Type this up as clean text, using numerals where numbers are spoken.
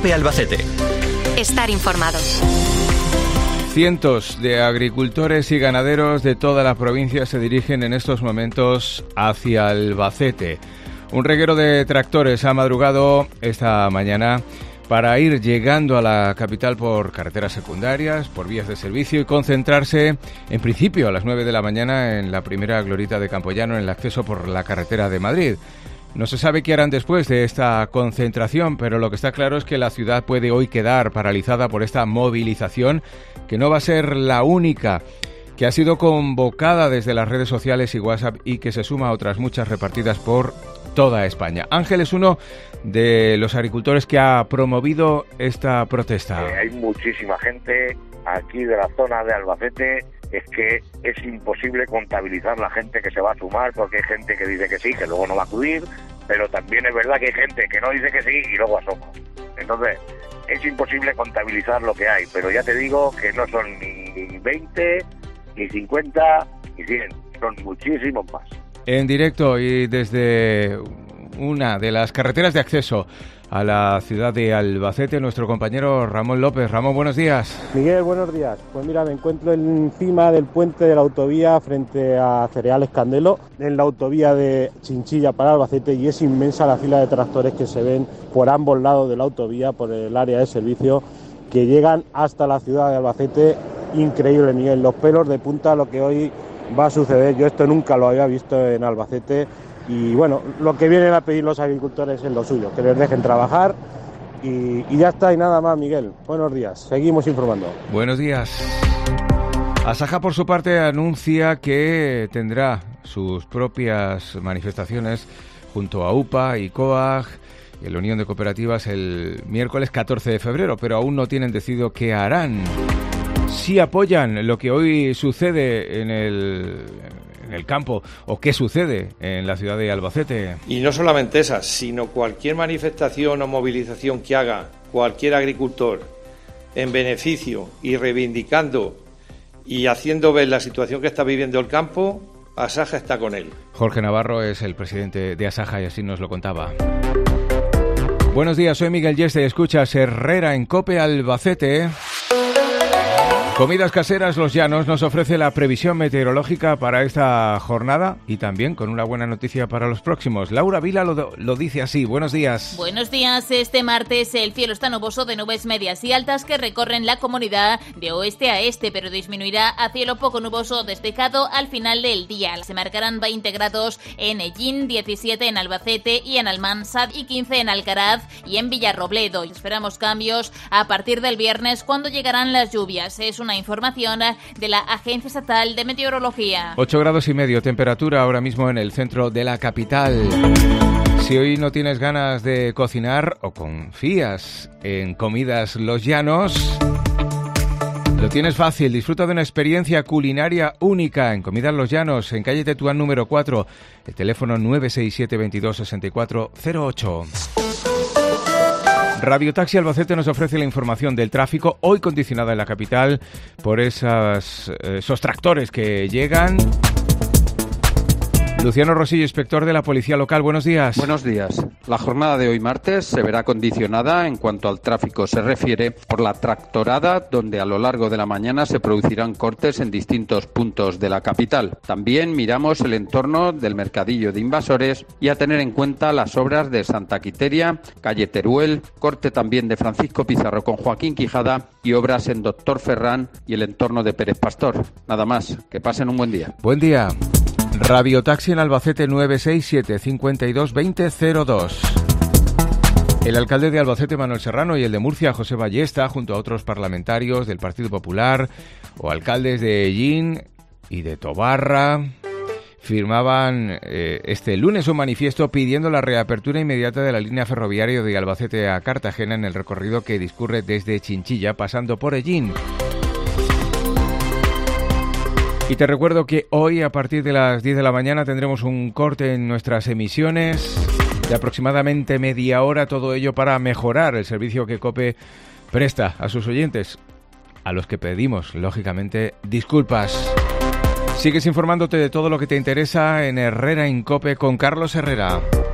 COPE Albacete. Estar informado. Cientos de agricultores y ganaderos de toda la provincia se dirigen en estos momentos hacia Albacete. Un reguero de tractores ha madrugado esta mañana para ir llegando a la capital por carreteras secundarias, por vías de servicio y concentrarse, en principio, a las 9 de la mañana en la primera glorieta de Campoyano en el acceso por la carretera de Madrid. No se sabe qué harán después de esta concentración, pero lo que está claro es que la ciudad puede hoy quedar paralizada por esta movilización, que no va a ser la única, que ha sido convocada desde las redes sociales y WhatsApp y que se suma a otras muchas repartidas por toda España. Ángel es uno de los agricultores que ha promovido esta protesta. Hay muchísima gente aquí de la zona de Albacete. Es que es imposible contabilizar la gente que se va a sumar, porque hay gente que dice que sí, que luego no va a acudir, pero también es verdad que hay gente que no dice que sí y luego asoma. Entonces, es imposible contabilizar lo que hay, pero ya te digo que no son ni 20, ni 50, ni 100, son muchísimos más. En directo y desde una de las carreteras de acceso a la ciudad de Albacete, nuestro compañero Ramón López. Ramón, buenos días. Miguel, buenos días. Pues mira, me encuentro encima del puente de la autovía frente a Cereales Candelo, en la autovía de Chinchilla para Albacete, y es inmensa la fila de tractores que se ven por ambos lados de la autovía, por el área de servicio, que llegan hasta la ciudad de Albacete. Increíble, Miguel, los pelos de punta lo que hoy va a suceder. Yo esto nunca lo había visto en Albacete. Y bueno, lo que vienen a pedir los agricultores es lo suyo, que les dejen trabajar y ya está, y nada más, Miguel. Buenos días, seguimos informando. Buenos días. Asaja, por su parte, anuncia que tendrá sus propias manifestaciones junto a UPA y COAG y la Unión de Cooperativas el miércoles 14 de febrero, pero aún no tienen decidido qué harán. Si apoyan lo que hoy sucede en el campo, o qué sucede en la ciudad de Albacete. Y no solamente esas, sino cualquier manifestación o movilización que haga cualquier agricultor en beneficio y reivindicando y haciendo ver la situación que está viviendo el campo, Asaja está con él. Jorge Navarro es el presidente de Asaja y así nos lo contaba. Buenos días, soy Miguel Yeste y escuchas Herrera en COPE Albacete. Comidas Caseras Los Llanos nos ofrece la previsión meteorológica para esta jornada y también con una buena noticia para los próximos. Laura Vila lo dice así. Buenos días. Buenos días. Este martes el cielo está nuboso de nubes medias y altas que recorren la comunidad de oeste a este, pero disminuirá a cielo poco nuboso despejado al final del día. Se marcarán 20 grados en Ellín, 17 en Albacete y en Almansa y 15 en Alcaraz y en Villarrobledo. Y esperamos cambios a partir del viernes, cuando llegarán las lluvias. Es una información de la Agencia Estatal de Meteorología. 8 grados y medio, temperatura ahora mismo en el centro de la capital. Si hoy no tienes ganas de cocinar o confías en Comidas Los Llanos, lo tienes fácil. Disfruta de una experiencia culinaria única en Comidas Los Llanos, en calle Tetuán número 4, el teléfono 967 22 64 08. Radio Taxi Albacete nos ofrece la información del tráfico, hoy condicionada en la capital por esos tractores que llegan. Luciano Rosillo, inspector de la Policía Local, buenos días. Buenos días. La jornada de hoy martes se verá condicionada en cuanto al tráfico se refiere por la tractorada, donde a lo largo de la mañana se producirán cortes en distintos puntos de la capital. También miramos el entorno del Mercadillo de Invasores y a tener en cuenta las obras de Santa Quiteria, calle Teruel, corte también de Francisco Pizarro con Joaquín Quijada y obras en Doctor Ferrán y el entorno de Pérez Pastor. Nada más, que pasen un buen día. Buen día. Radio Taxi en Albacete 967 52 20 02. El alcalde de Albacete, Manuel Serrano, y el de Murcia, José Ballesta, junto a otros parlamentarios del Partido Popular o alcaldes de Ellín y de Tobarra, firmaban este lunes un manifiesto pidiendo la reapertura inmediata de la línea ferroviaria de Albacete a Cartagena en el recorrido que discurre desde Chinchilla pasando por Ellín. Y te recuerdo que hoy, a partir de las 10 de la mañana, tendremos un corte en nuestras emisiones de aproximadamente media hora, todo ello para mejorar el servicio que COPE presta a sus oyentes, a los que pedimos, lógicamente, disculpas. Sigues informándote de todo lo que te interesa en Herrera en COPE con Carlos Herrera.